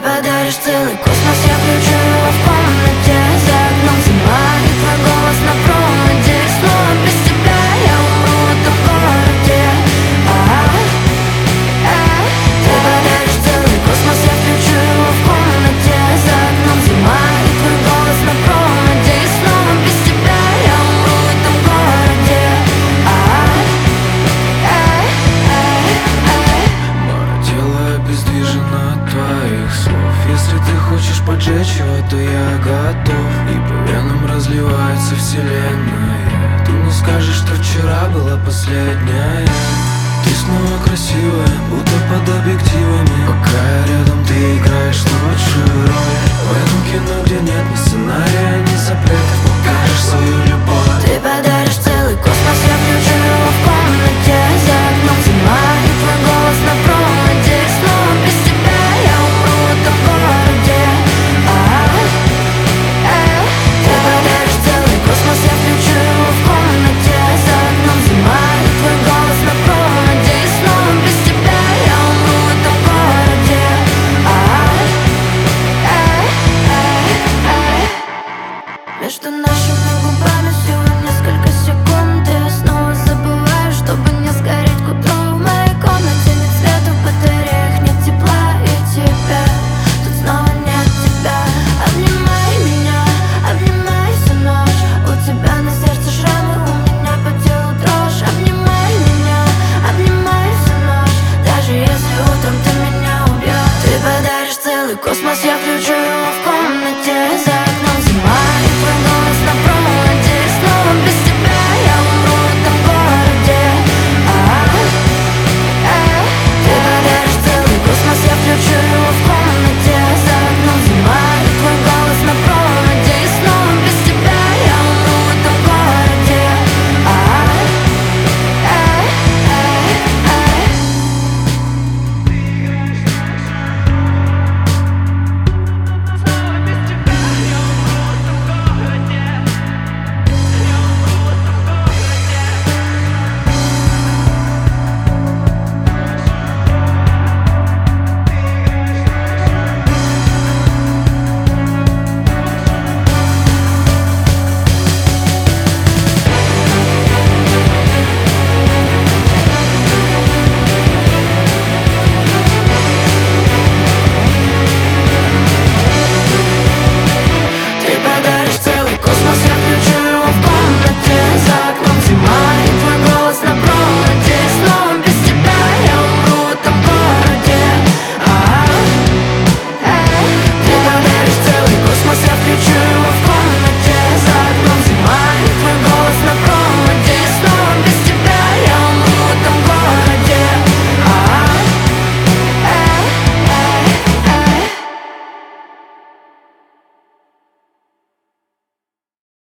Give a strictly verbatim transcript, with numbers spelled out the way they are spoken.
подаришь целый космос, я включу его в комнате. За окном зима, и твой голос на проводе. И снова без тебя я умру в этом городе. А-а-а. Ты подаришь целый космос, я включу его в комнате. За окном зима, и твой голос на проводе. И снова без тебя я умру в этом городе. Мое тело обездвижено от твоих слов. Если ты хочешь поджечь его, то я готов. И по венам разливается вселенная. Ты мне скажешь, что вчера была последняя. Ты снова красивая, будто под объективами. Пока я рядом, ты играешь лучшую роль. В этом кино, где нет ни сценария, ни запретов, покажешь свою